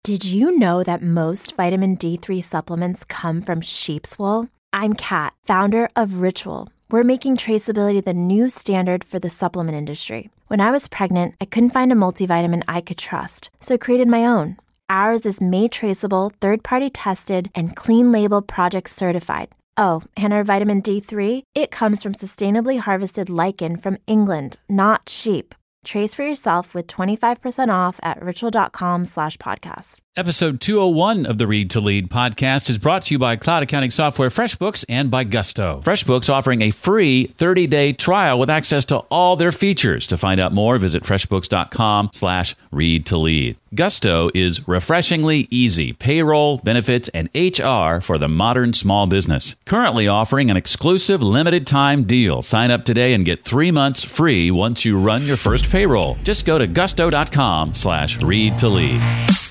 Did you know that most vitamin D3 supplements come from sheep's wool? I'm Kat, founder of Ritual. We're making traceability the new standard for the supplement industry. When I was pregnant, I couldn't find a multivitamin I could trust, so I created my own. Ours is made traceable, third-party tested, and clean label project certified. Oh, and our vitamin D3, it comes from sustainably harvested lichen from England, not sheep. Trace for yourself with 25% off at ritual.com/podcast. Episode 201 of the Read to Lead podcast is brought to you by cloud accounting software FreshBooks and by Gusto. FreshBooks offering a free 30-day trial with access to all their features. To find out more, visit freshbooks.com/read to lead. Gusto is refreshingly easy payroll, benefits, and HR for the modern small business. Currently offering an exclusive limited time deal. Sign up today and get 3 months free once you run your first payroll. Just go to gusto.com/read to lead.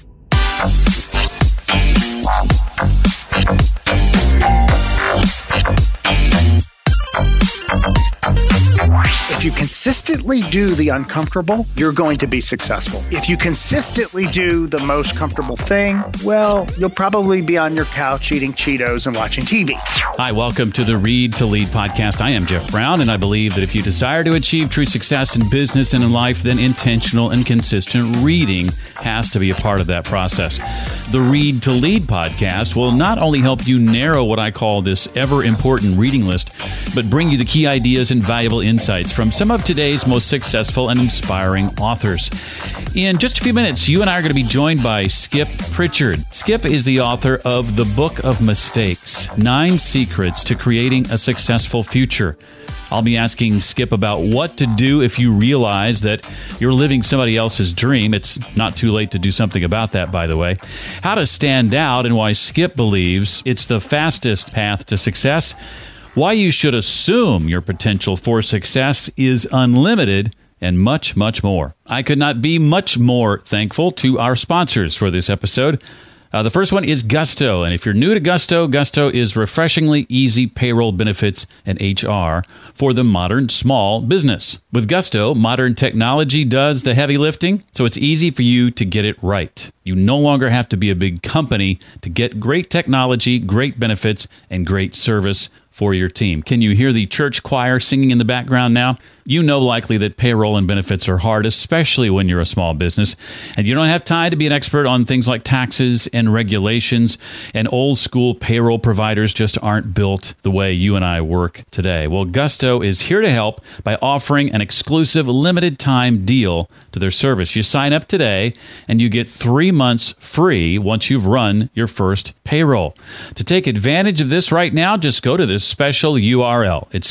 If you consistently do the uncomfortable, you're going to be successful. If you consistently do the most comfortable thing, well, you'll probably be on your couch eating Cheetos and watching TV. Hi, welcome to the Read to Lead podcast. I am Jeff Brown, and I believe that if you desire to achieve true success in business and in life, then intentional and consistent reading has to be a part of that process. The Read to Lead podcast will not only help you narrow what I call this ever-important reading list, but bring you the key ideas and valuable insights from some of today's most successful and inspiring authors. In just a few minutes, you and I are going to be joined by Skip Pritchard. Skip is the author of The Book of Mistakes, 9 Secrets to Creating a Successful Future. I'll be asking Skip about what to do if you realize that you're living somebody else's dream. It's not too late to do something about that, by the way. How to stand out and why Skip believes it's the fastest path to success. Why you should assume your potential for success is unlimited, and much, much more. I could not be much more thankful to our sponsors for this episode. The first one is Gusto, and if you're new to Gusto, Gusto is refreshingly easy payroll, benefits, and HR for the modern small business. With Gusto, modern technology does the heavy lifting, so it's easy for you to get it right. You no longer have to be a big company to get great technology, great benefits, and great service for your team. Can you hear the church choir singing in the background now? You know likely that payroll and benefits are hard, especially when you're a small business, and you don't have time to be an expert on things like taxes and regulations, and old school payroll providers just aren't built the way you and I work today. Well, Gusto is here to help by offering an exclusive limited time deal to their service. You sign up today and you get 3 months free once you've run your first payroll. To take advantage of this right now, just go to this special URL. It's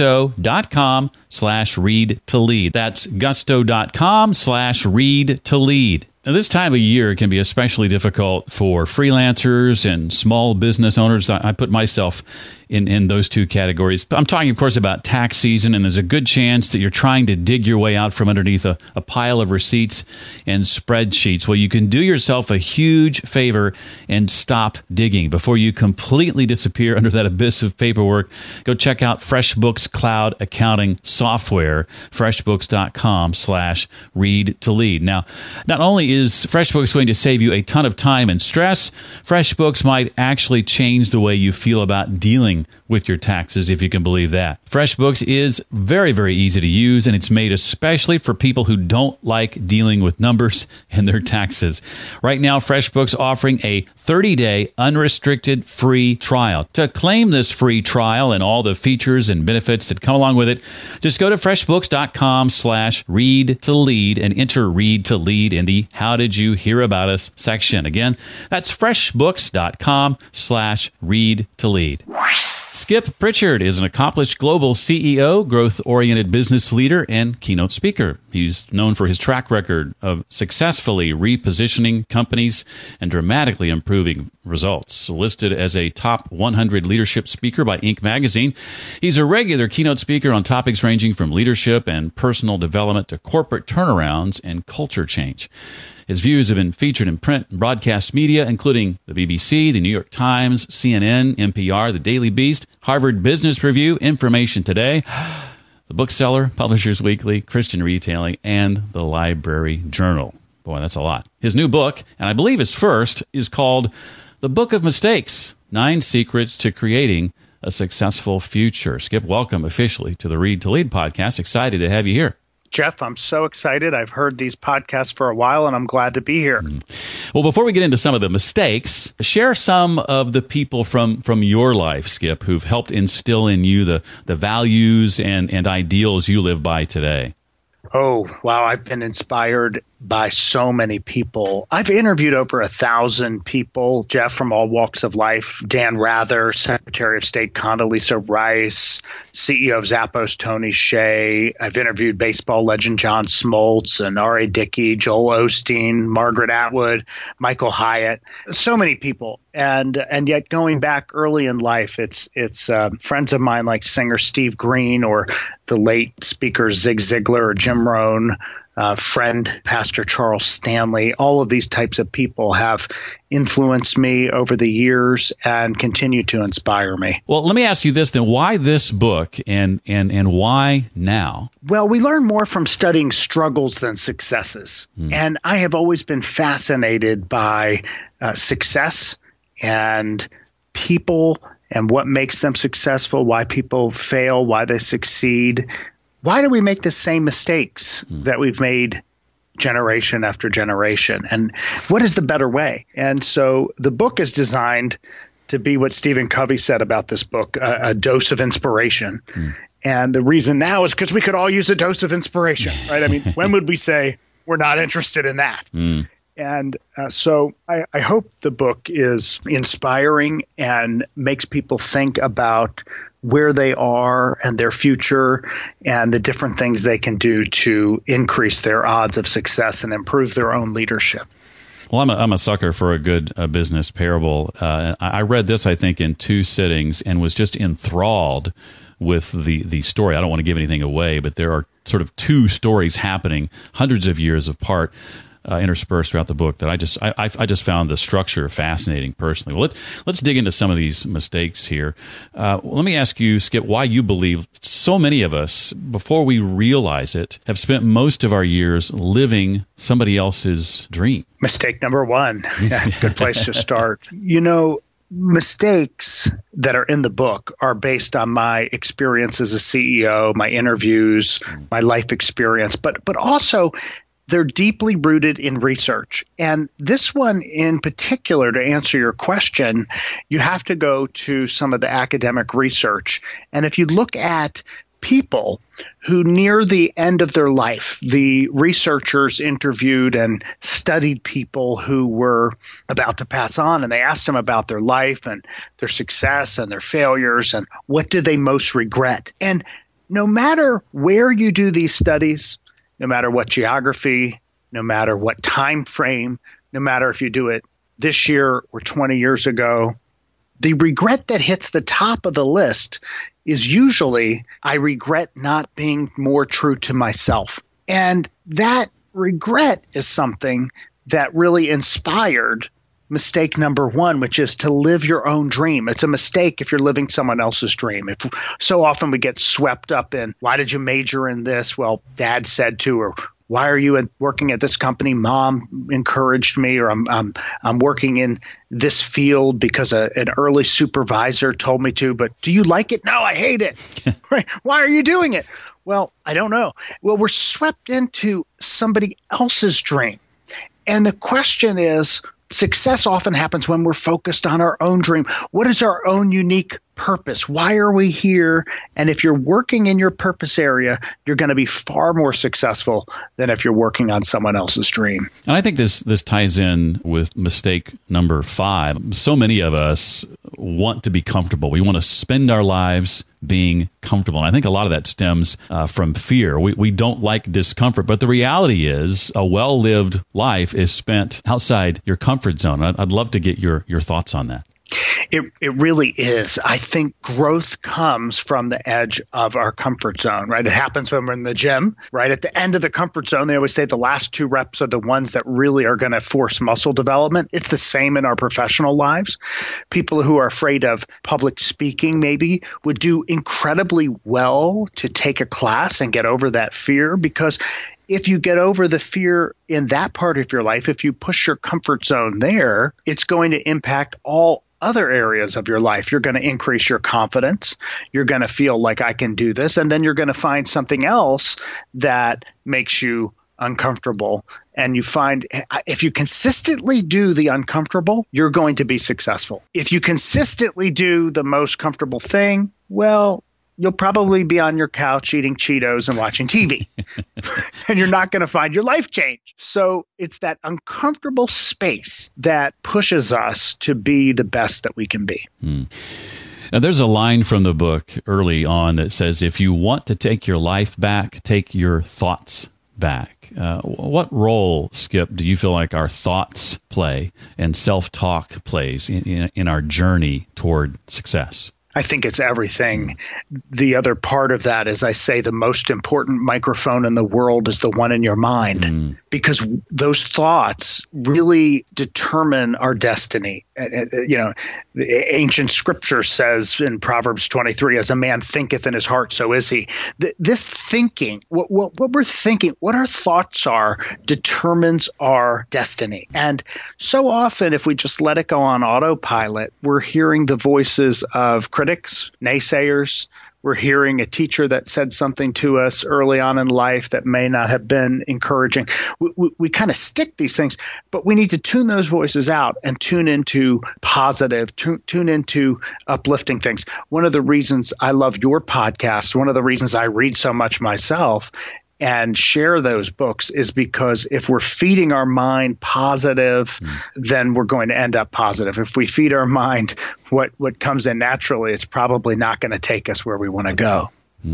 gusto.com/read to lead. That's gusto.com/read to lead. Now, this time of year can be especially difficult for freelancers and small business owners. I put myself in those two categories. I'm talking, of course, about tax season, and there's a good chance that you're trying to dig your way out from underneath a pile of receipts and spreadsheets. Well, you can do yourself a huge favor and stop digging before you completely disappear under that abyss of paperwork. Go check out FreshBooks Cloud Accounting Software, freshbooks.com/read to lead. Now, not only is FreshBooks going to save you a ton of time and stress, FreshBooks might actually change the way you feel about dealing with your taxes, if you can believe that. FreshBooks is very, very easy to use, and it's made especially for people who don't like dealing with numbers and their taxes. Right now, FreshBooks offering a 30-day unrestricted free trial. To claim this free trial and all the features and benefits that come along with it, just go to freshbooks.com/read to lead and enter read to lead in the How Did You Hear About Us section. Again, that's freshbooks.com/read to lead. Skip Pritchard is an accomplished global CEO, growth-oriented business leader, and keynote speaker. He's known for his track record of successfully repositioning companies and dramatically improving results. Listed as a top 100 leadership speaker by Inc. magazine, he's a regular keynote speaker on topics ranging from leadership and personal development to corporate turnarounds and culture change. His views have been featured in print and broadcast media, including the BBC, the New York Times, CNN, NPR, the Daily Beast, Harvard Business Review, Information Today, the Bookseller, Publishers Weekly, Christian Retailing, and the Library Journal. Boy, that's a lot. His new book, and I believe his first, is called The Book of Mistakes, 9 Secrets to Creating a Successful Future. Skip, welcome officially to the Read to Lead podcast. Excited to have you here. Jeff, I'm so excited. I've heard these podcasts for a while, and I'm glad to be here. Well, before we get into some of the mistakes, share some of the people from your life, Skip, who've helped instill in you the values and ideals you live by today. Oh, wow. I've been inspired by so many people. I've interviewed over 1,000 people, Jeff, from all walks of life. Dan Rather, Secretary of State Condoleezza Rice, CEO of Zappos Tony Hsieh. I've interviewed baseball legend John Smoltz and R.A. Dickey, Joel Osteen, Margaret Atwood, Michael Hyatt. So many people. And yet going back early in life, it's friends of mine like singer Steve Green or the late speaker Zig Ziglar or Jim Rohn, friend Pastor Charles Stanley. All of these types of people have influenced me over the years and continue to inspire me. Well, let me ask you this then. Why this book and why now? Well, we learn more from studying struggles than successes. And I have always been fascinated by success and people and what makes them successful, why people fail, why they succeed. Why do we make the same mistakes that we've made generation after generation? And what is the better way? And so the book is designed to be what Stephen Covey said about this book, a dose of inspiration. And the reason now is because we could all use a dose of inspiration, right? I mean, when would we say we're not interested in that? And so I hope the book is inspiring and makes people think about where they are and their future and the different things they can do to increase their odds of success and improve their own leadership. Well, I'm a sucker for a good business parable. I read this, I think, in 2 sittings and was just enthralled with the story. I don't want to give anything away, but there are sort of 2 stories happening hundreds of years apart, interspersed throughout the book that I just found the structure fascinating personally. Well, let's dig into some of these mistakes here. Let me ask you, Skip, why you believe so many of us, before we realize it, have spent most of our years living somebody else's dream. Mistake number 1. Good place to start. You know, mistakes that are in the book are based on my experience as a CEO, my interviews, my life experience, but also they're deeply rooted in research. And this one in particular, to answer your question, you have to go to some of the academic research. And if you look at people who near the end of their life, the researchers interviewed and studied people who were about to pass on, and they asked them about their life and their success and their failures and what did they most regret. And no matter where you do these studies, no matter what geography, no matter what time frame, no matter if you do it this year or 20 years ago, the regret that hits the top of the list is usually, I regret not being more true to myself. And that regret is something that really inspired mistake number 1, which is to live your own dream. It's a mistake if you're living someone else's dream. If so often we get swept up in, why did you major in this? Well, dad said to, or why are you working at this company? Mom encouraged me, or I'm working in this field because an early supervisor told me to, but do you like it? No, I hate it. Right? Why are you doing it? Well, I don't know. Well, we're swept into somebody else's dream. And the question is, success often happens when we're focused on our own dream. What is our own unique purpose? Why are we here? And if you're working in your purpose area, you're going to be far more successful than if you're working on someone else's dream. And I think this ties in with mistake number 5. So many of us want to be comfortable. We want to spend our lives being comfortable. And I think a lot of that stems from fear. We don't like discomfort, but the reality is a well-lived life is spent outside your comfort zone. I'd love to get your thoughts on that. It really is. I think growth comes from the edge of our comfort zone, right? It happens when we're in the gym, right? At the end of the comfort zone, they always say the last 2 reps are the ones that really are going to force muscle development. It's the same in our professional lives. People who are afraid of public speaking maybe would do incredibly well to take a class and get over that fear, because if you get over the fear in that part of your life, if you push your comfort zone there, it's going to impact all other areas of your life. You're going to increase your confidence. You're going to feel like I can do this. And then you're going to find something else that makes you uncomfortable. And you find if you consistently do the uncomfortable, you're going to be successful. If you consistently do the most comfortable thing, well, you'll probably be on your couch eating Cheetos and watching TV, and you're not going to find your life change. So it's that uncomfortable space that pushes us to be the best that we can be. Now, there's a line from the book early on that says, if you want to take your life back, take your thoughts back. What role, Skip, do you feel like our thoughts play and self-talk plays in our journey toward success? I think it's everything. The other part of that is, I say, the most important microphone in the world is the one in your mind, because those thoughts really determine our destiny. The ancient scripture says in Proverbs 23, as a man thinketh in his heart, so is he. This thinking, what we're thinking, what our thoughts are, determines our destiny. And so often, if we just let it go on autopilot, we're hearing the voices of critics, naysayers. We're hearing a teacher that said something to us early on in life that may not have been encouraging. We kind of stick these things, but we need to tune those voices out and tune into positive, tune into uplifting things. One of the reasons I love your podcast, one of the reasons I read so much myself and share those books, is because if we're feeding our mind positive, then we're going to end up positive. If we feed our mind what comes in naturally, it's probably not going to take us where we want to go.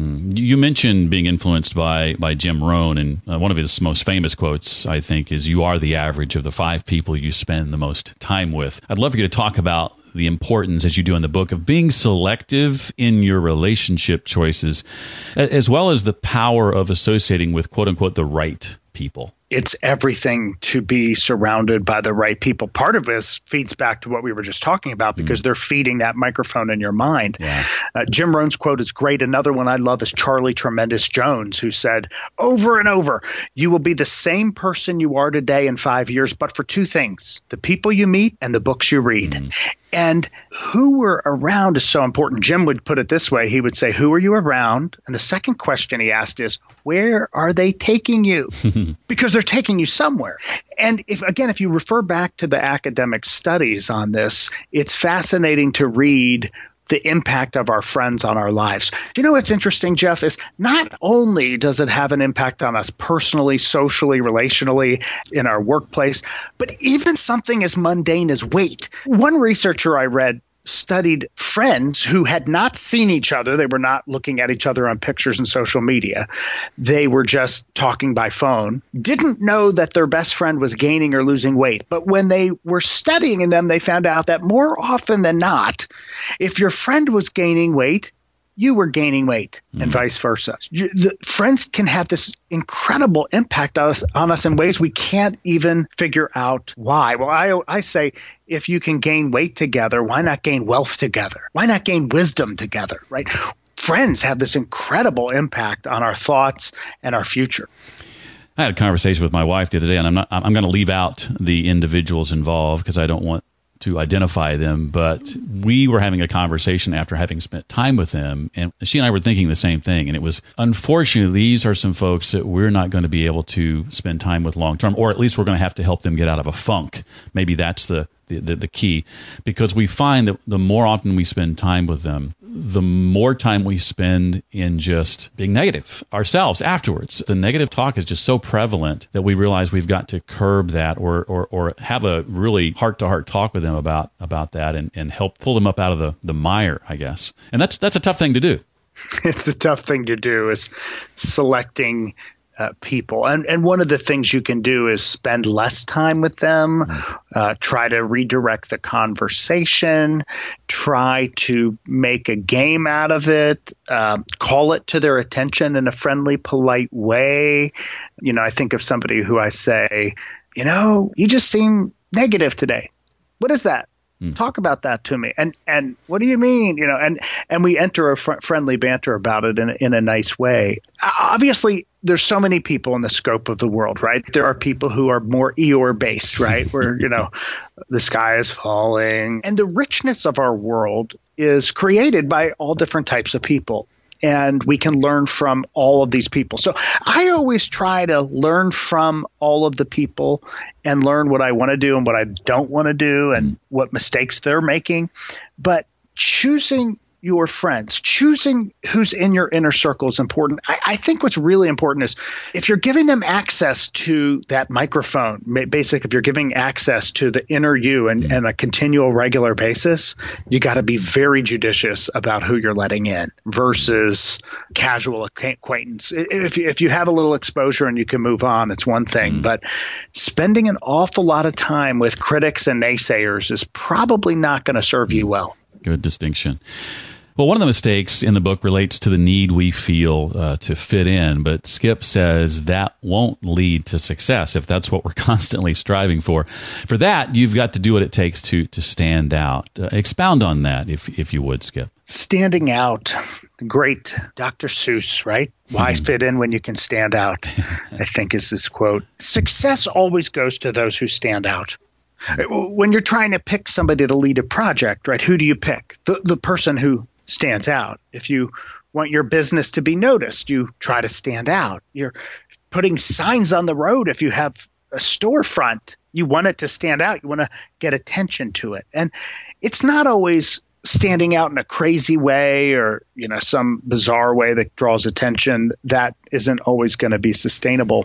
You mentioned being influenced by Jim Rohn, and one of his most famous quotes, I think, is, you are the average of the 5 people you spend the most time with. I'd love for you to talk about the importance, as you do in the book, of being selective in your relationship choices, as well as the power of associating with, quote unquote, the right people. It's everything to be surrounded by the right people. Part of this feeds back to what we were just talking about, because they're feeding that microphone in your mind. Yeah. Jim Rohn's quote is great. Another one I love is Charlie Tremendous Jones, who said over and over, you will be the same person you are today in 5 years, but for 2 things: the people you meet and the books you read. And who we're around is so important. Jim would put it this way. He would say, who are you around? And the second question he asked is, where are they taking you? Because they're taking you somewhere. And if you refer back to the academic studies on this, it's fascinating to read the impact of our friends on our lives. Do you know what's interesting, Jeff, is not only does it have an impact on us personally, socially, relationally, in our workplace, but even something as mundane as weight. One researcher I read studied friends who had not seen each other. They were not looking at each other on pictures and social media. They were just talking by phone, didn't know that their best friend was gaining or losing weight. But when they were studying them, they found out that more often than not, if your friend was gaining weight, you were gaining weight, and vice versa. The friends can have this incredible impact on us in ways we can't even figure out why. Well, I say, if you can gain weight together, why not gain wealth together? Why not gain wisdom together, right? Friends have this incredible impact on our thoughts and our future. I had a conversation with my wife the other day, and I'm going to leave out the individuals involved because I don't want to identify them, but we were having a conversation after having spent time with them, and she and I were thinking the same thing. And it was, unfortunately, these are some folks that we're not going to be able to spend time with long term, or at least we're going to have to help them get out of a funk. Maybe that's the key, because we find that the more often we spend time with them, the more time we spend in just being negative ourselves afterwards. The negative talk is just so prevalent that we realize we've got to curb that, or have a really heart-to-heart talk with them about that, and help pull them up out of the mire, I guess. And that's a tough thing to do. It's a tough thing to do, is selecting people. And one of the things you can do is spend less time with them, try to redirect the conversation, try to make a game out of it, call it to their attention in a friendly, polite way. I think of somebody who I say, you just seem negative today. What is that? Talk about that to me. And what do you mean? And we enter a friendly banter about it in a nice way. Obviously, there's so many people in the scope of the world, right? There are people who are more Eeyore based, right? Where, the sky is falling. And the richness of our world is created by all different types of people. And we can learn from all of these people. So I always try to learn from all of the people and learn what I want to do and what I don't want to do and what mistakes they're making. But choosing your friends, choosing who's in your inner circle is important. I think what's really important is if you're giving them access to that microphone, basically if you're giving access to the inner you and a continual regular basis, you got to be very judicious about who you're letting in versus casual acquaintance. If you have a little exposure and you can move on, it's one thing. But spending an awful lot of time with critics and naysayers is probably not going to serve you well. Good distinction. Well, one of the mistakes in the book relates to the need we feel to fit in, but Skip says that won't lead to success if that's what we're constantly striving for. For that, you've got to do what it takes to stand out. Expound on that, if you would, Skip. Standing out. The great Dr. Seuss, right? Why fit in when you can stand out, I think is his quote. Success always goes to those who stand out. When you're trying to pick somebody to lead a project, right, who do you pick? The person who stands out. If you want your business to be noticed, you try to stand out. You're putting signs on the road. If you have a storefront, you want it to stand out. You want to get attention to it. And it's not always standing out in a crazy way or, some bizarre way that draws attention. That isn't always going to be sustainable.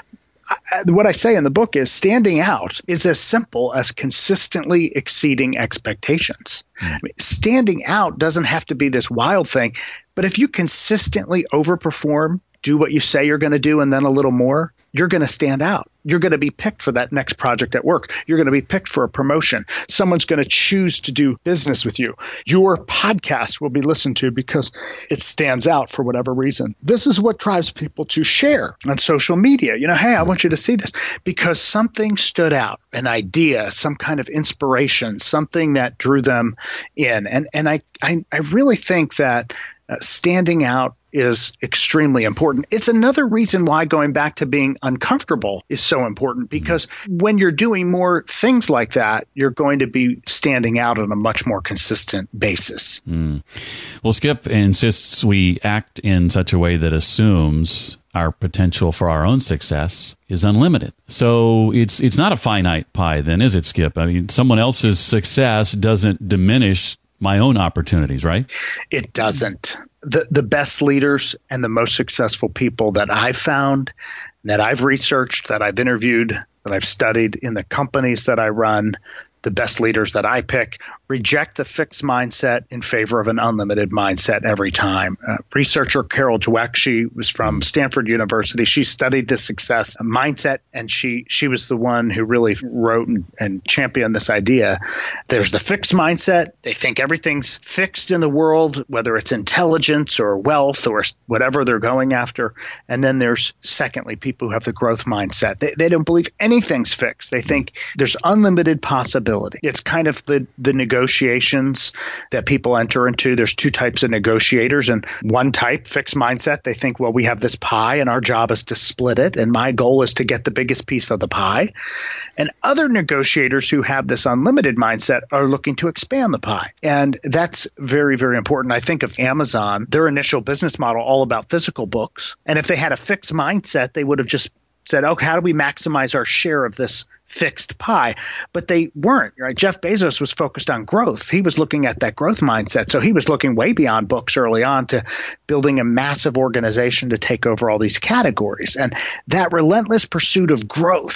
What I say in the book is standing out is as simple as consistently exceeding expectations. I mean, standing out doesn't have to be this wild thing, but if you consistently overperform, do what you say you're going to do and then a little more, you're going to stand out. You're going to be picked for that next project at work. You're going to be picked for a promotion. Someone's going to choose to do business with you. Your podcast will be listened to because it stands out for whatever reason. This is what drives people to share on social media. Hey, I want you to see this because something stood out, an idea, some kind of inspiration, something that drew them in. And I really think that standing out is extremely important. It's another reason why going back to being uncomfortable is so important, because when you're doing more things like that, you're going to be standing out on a much more consistent basis. Well, Skip insists we act in such a way that assumes our potential for our own success is unlimited. So it's not a finite pie then, is it, Skip? I mean, someone else's success doesn't diminish my own opportunities, right? It doesn't. The best leaders and the most successful people that I've found, that I've researched, that I've interviewed, that I've studied in the companies that I run, the best leaders that I pick reject the fixed mindset in favor of an unlimited mindset every time. Researcher Carol Dweck, she was from Stanford University. She studied the success mindset, and she was the one who really wrote and championed this idea. There's the fixed mindset. They think everything's fixed in the world, whether it's intelligence or wealth or whatever they're going after. And then there's, secondly, people who have the growth mindset. They don't believe anything's fixed. They think there's unlimited possibility. It's kind of the negotiations that people enter into. There's two types of negotiators, and one type, fixed mindset, they think, well, we have this pie and our job is to split it, and my goal is to get the biggest piece of the pie. And other negotiators who have this unlimited mindset are looking to expand the pie. And that's very, very important. I think of Amazon, their initial business model, all about physical books. And if they had a fixed mindset, they would have just said, okay, how do we maximize our share of this fixed pie? But they weren't, right? Jeff Bezos was focused on growth. He was looking at that growth mindset. So he was looking way beyond books early on to building a massive organization to take over all these categories. And that relentless pursuit of growth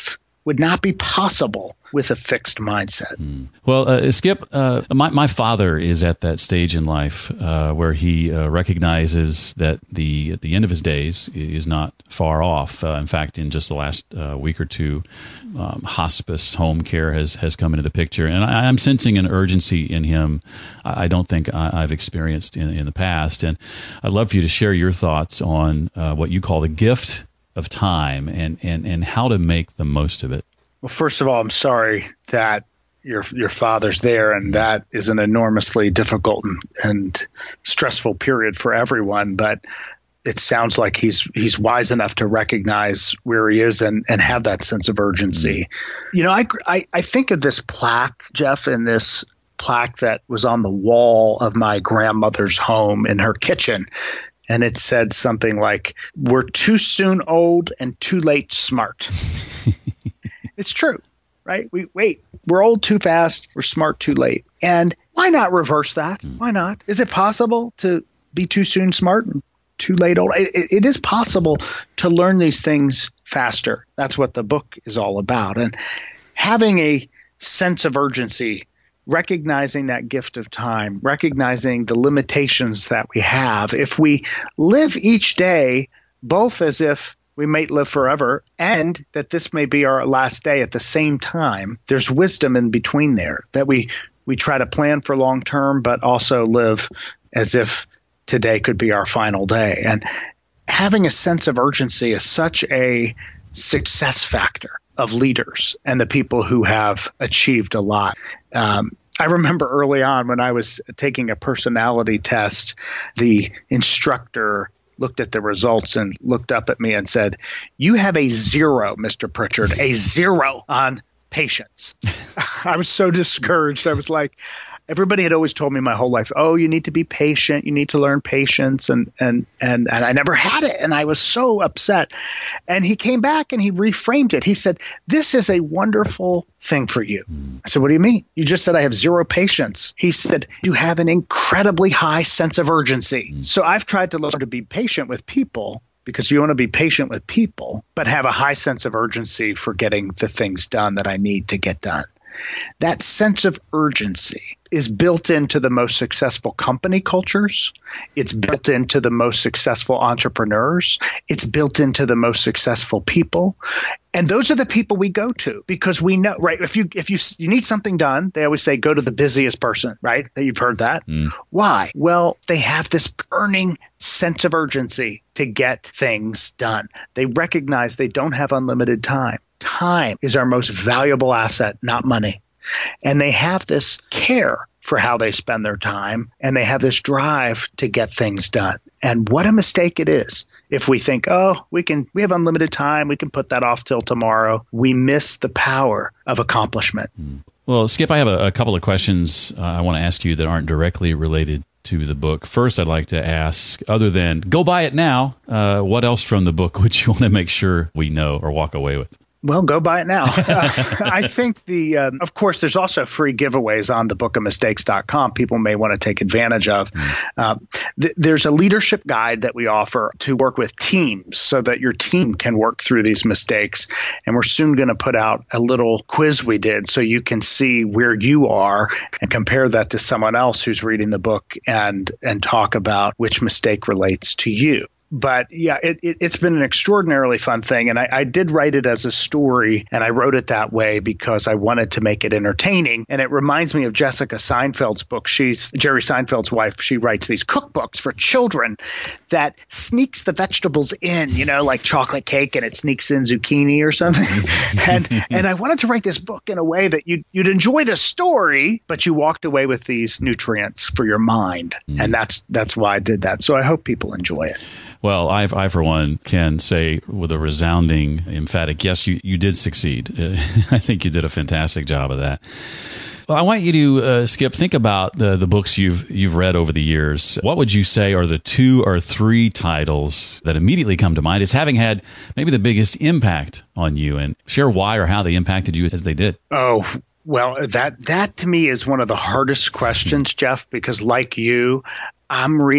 would not be possible with a fixed mindset. Well, Skip, my father is at that stage in life where he recognizes that the end of his days is not far off. In fact, in just the last week or two, hospice home care has come into the picture. And I'm sensing an urgency in him I don't think I've experienced in the past. And I'd love for you to share your thoughts on what you call the gift of time and how to make the most of it. Well, first of all, I'm sorry that your father's there, and that is an enormously difficult and stressful period for everyone. But it sounds like he's wise enough to recognize where he is and have that sense of urgency. I think of this plaque, Jeff, and this plaque that was on the wall of my grandmother's home in her kitchen. And it said something like, "We're too soon old and too late smart." It's true, right? We're old too fast. We're smart too late. And why not reverse that? Why not? Is it possible to be too soon smart and too late old? It is possible to learn these things faster. That's what the book is all about. And having a sense of urgency, recognizing that gift of time, recognizing the limitations that we have. If we live each day both as if we might live forever and that this may be our last day at the same time, there's wisdom in between there, that we try to plan for long term, but also live as if today could be our final day. And having a sense of urgency is such a success factor of leaders and the people who have achieved a lot. I remember early on when I was taking a personality test, the instructor looked at the results and looked up at me and said, "You have a 0, Mr. Pritchard, a 0 on patience." I was so discouraged. I was like, everybody had always told me my whole life, "Oh, you need to be patient. You need to learn patience." And I never had it. And I was so upset. And he came back and he reframed it. He said, "This is a wonderful thing for you." I said, "What do you mean? You just said I have 0 patience." He said, "You have an incredibly high sense of urgency." So I've tried to learn to be patient with people, because you want to be patient with people, but have a high sense of urgency for getting the things done that I need to get done. That sense of urgency is built into the most successful company cultures. It's built into the most successful entrepreneurs. It's built into the most successful people. And those are the people we go to because we know, right? If you need something done, they always say, go to the busiest person, right? You've heard that. Why? Well, they have this burning sense of urgency to get things done. They recognize they don't have unlimited time. Time is our most valuable asset, not money. And they have this care for how they spend their time, and they have this drive to get things done. And what a mistake it is if we think, oh, we have unlimited time, we can put that off till tomorrow. We miss the power of accomplishment. Well, Skip, I have a couple of questions I want to ask you that aren't directly related to the book. First, I'd like to ask, other than go buy it now, what else from the book would you want to make sure we know or walk away with? Well, go buy it now. I think of course, there's also free giveaways on thebookofmistakes.com people may want to take advantage of. There's a leadership guide that we offer to work with teams so that your team can work through these mistakes. And we're soon going to put out a little quiz we did so you can see where you are and compare that to someone else who's reading the book and talk about which mistake relates to you. But yeah, it's been an extraordinarily fun thing. And I did write it as a story, and I wrote it that way because I wanted to make it entertaining. And it reminds me of Jessica Seinfeld's book. She's Jerry Seinfeld's wife. She writes these cookbooks for children that sneaks the vegetables in, like chocolate cake, and it sneaks in zucchini or something. and I wanted to write this book in a way that you'd enjoy the story, but you walked away with these nutrients for your mind. And that's why I did that. So I hope people enjoy it. Well, I, for one, can say with a resounding, emphatic, yes, you did succeed. I think you did a fantastic job of that. Well, I want you to, Skip, think about the books you've read over the years. What would you say are the 2 or 3 titles that immediately come to mind as having had maybe the biggest impact on you? And share why or how they impacted you as they did. Oh, well, that to me is one of the hardest questions, Jeff, because like you, I'm reading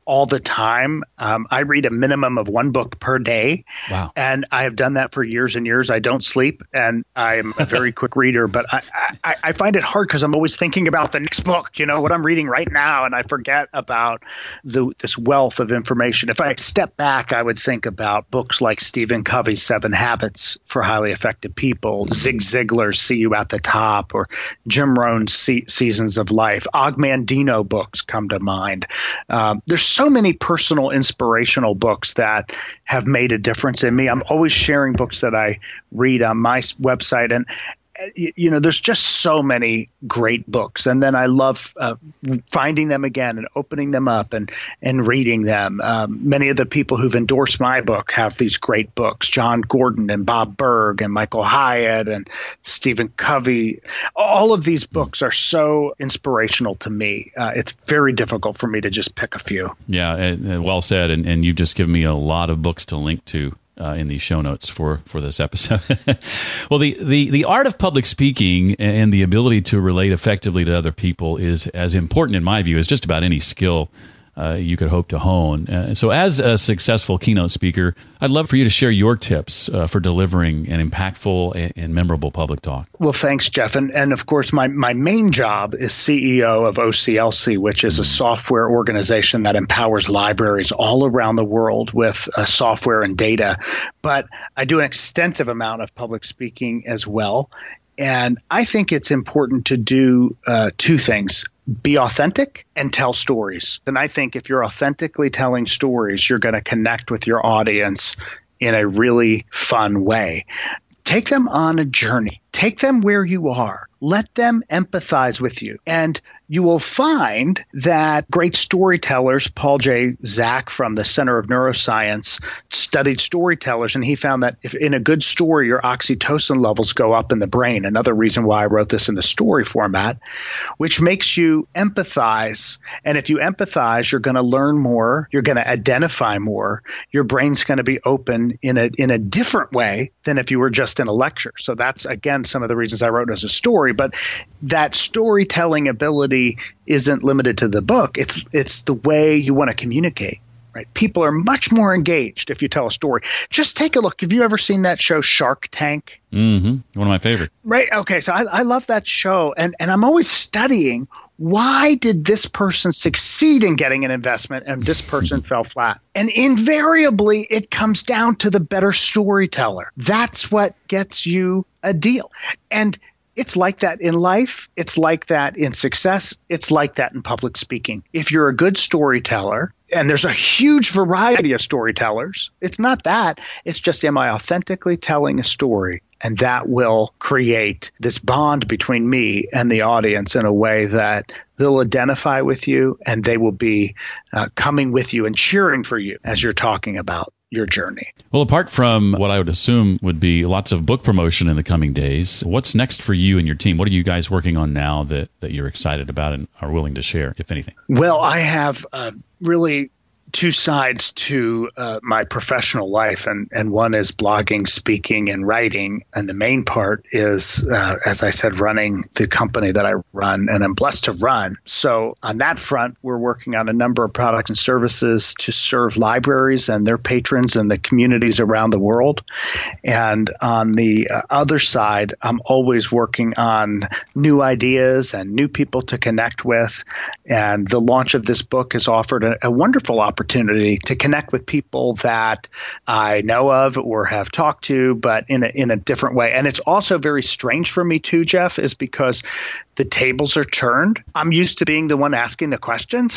all the time. I read a minimum of one book per day. Wow. And I have done that for years and years. I don't sleep, and I'm a very quick reader, but I find it hard because I'm always thinking about the next book, what I'm reading right now, and I forget about this wealth of information. If I step back, I would think about books like Stephen Covey's 7 Habits for Highly Effective People, Zig Ziglar's See You at the Top, or Jim Rohn's Seasons of Life. Og Mandino books come to mind. There's so many personal inspirational books that have made a difference in me. I'm always sharing books that I read on my website, and there's just so many great books. And then I love finding them again and opening them up and reading them. Many of the people who've endorsed my book have these great books: John Gordon and Bob Berg and Michael Hyatt and Stephen Covey. All of these books are so inspirational to me. It's very difficult for me to just pick a few. Yeah, well said. And you've just given me a lot of books to link to in the show notes for this episode. Well, the art of public speaking and the ability to relate effectively to other people is as important, in my view, as just about any skill you could hope to hone. So as a successful keynote speaker, I'd love for you to share your tips for delivering an impactful and memorable public talk. Well, thanks, Jeff. And of course, my main job is CEO of OCLC, which is a software organization that empowers libraries all around the world with software and data. But I do an extensive amount of public speaking as well. And I think it's important to do two things: be authentic and tell stories. And I think if you're authentically telling stories, you're going to connect with your audience in a really fun way. Take them on a journey. Take them where you are. Let them empathize with you. And you will find that great storytellers, Paul J. Zak from the Center of Neuroscience, studied storytellers, and he found that if in a good story, your oxytocin levels go up in the brain. Another reason why I wrote this in the story format, which makes you empathize. And if you empathize, you're going to learn more. You're going to identify more. Your brain's going to be open in a different way than if you were just in a lecture. So that's, again, some of the reasons I wrote it as a story. But that storytelling ability isn't limited to the book. It's the way you want to communicate, right? People are much more engaged if you tell a story. Just take a look. Have you ever seen that show Shark Tank? Mm-hmm. One of my favorite. Right. Okay. So I love that show. And I'm always studying, why did this person succeed in getting an investment and this person fell flat? And invariably, it comes down to the better storyteller. That's what gets you a deal. And it's like that in life. It's like that in success. It's like that in public speaking. If you're a good storyteller, and there's a huge variety of storytellers, it's not that. It's just, am I authentically telling a story? And that will create this bond between me and the audience in a way that they'll identify with you, and they will be coming with you and cheering for you as you're talking about your journey. Well, apart from what I would assume would be lots of book promotion in the coming days, what's next for you and your team? What are you guys working on now that you're excited about and are willing to share, if anything? Well, I have really two sides to my professional life, and one is blogging, speaking, and writing. And the main part is, as I said, running the company that I run and I'm blessed to run. So on that front, we're working on a number of products and services to serve libraries and their patrons and the communities around the world. And on the other side, I'm always working on new ideas and new people to connect with. And the launch of this book has offered a wonderful opportunity to connect with people that I know of or have talked to, but in a different way. And it's also very strange for me too, Jeff, is because the tables are turned. I'm used to being the one asking the questions.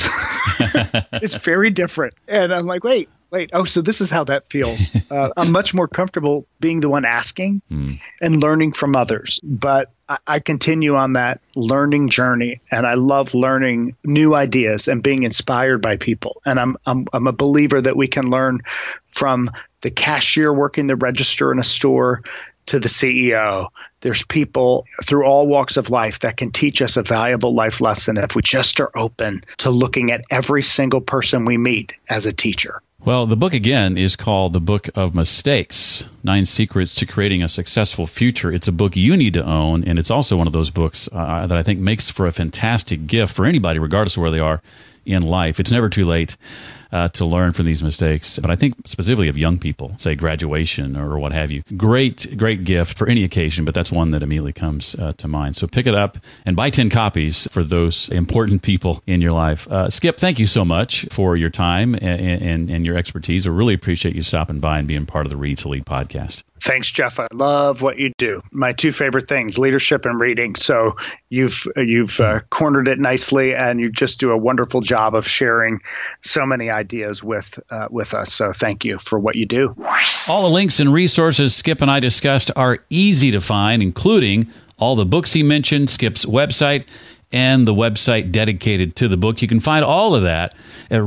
It's very different. And I'm like, wait, oh, so this is how that feels. I'm much more comfortable being the one asking and learning from others. But I continue on that learning journey, and I love learning new ideas and being inspired by people. And I'm a believer that we can learn from the cashier working the register in a store to the CEO. There's people through all walks of life that can teach us a valuable life lesson if we just are open to looking at every single person we meet as a teacher. Well, the book, again, is called The Book of Mistakes, 9 Secrets to Creating a Successful Future. It's a book you need to own, and it's also one of those books that I think makes for a fantastic gift for anybody, regardless of where they are in life. It's never too late to learn from these mistakes. But I think specifically of young people, say graduation or what have you. Great gift for any occasion, but that's one that immediately comes to mind. So pick it up and buy 10 copies for those important people in your life. Skip, thank you so much for your time and your expertise. I really appreciate you stopping by and being part of the Read to Lead podcast. Thanks, Jeff. I love what you do. My two favorite things, leadership and reading. So you've cornered it nicely, and you just do a wonderful job of sharing so many ideas with us. So thank you for what you do. All the links and resources Skip and I discussed are easy to find, including all the books he mentioned, Skip's website, and the website dedicated to the book. You can find all of that at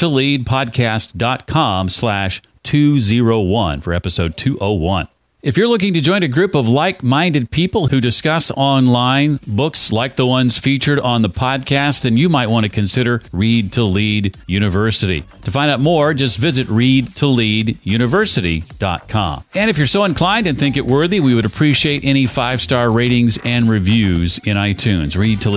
readtoleadpodcast.com/201 for episode 201. If you're looking to join a group of like-minded people who discuss online books like the ones featured on the podcast, then you might want to consider Read to Lead University. To find out more, just visit readtoleaduniversity.com. And if you're so inclined and think it worthy, we would appreciate any 5-star ratings and reviews in iTunes.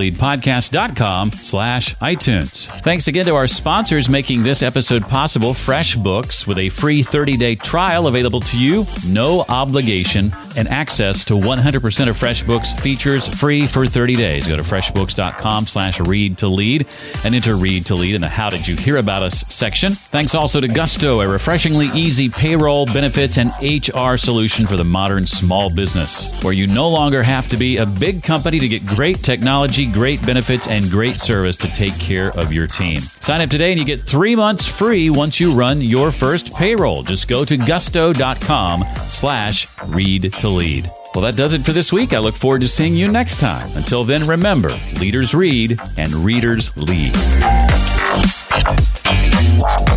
readtoleadpodcast.com/iTunes. Thanks again to our sponsors making this episode possible, FreshBooks, with a free 30-day trial available to you, no obligation, and access to 100% of FreshBooks features free for 30 days. Go to freshbooks.com/read-to-lead and enter Read to Lead in the How Did You Hear About Us section. Thanks also to Gusto, a refreshingly easy payroll, benefits, and HR solution for the modern small business, where you no longer have to be a big company to get great technology, great benefits, and great service to take care of your team. Sign up today and you get 3 months free once you run your first payroll. Just go to gusto.com/read-to-lead. Well, that does it for this week. I look forward to seeing you next time. Until then, remember, leaders read and readers lead.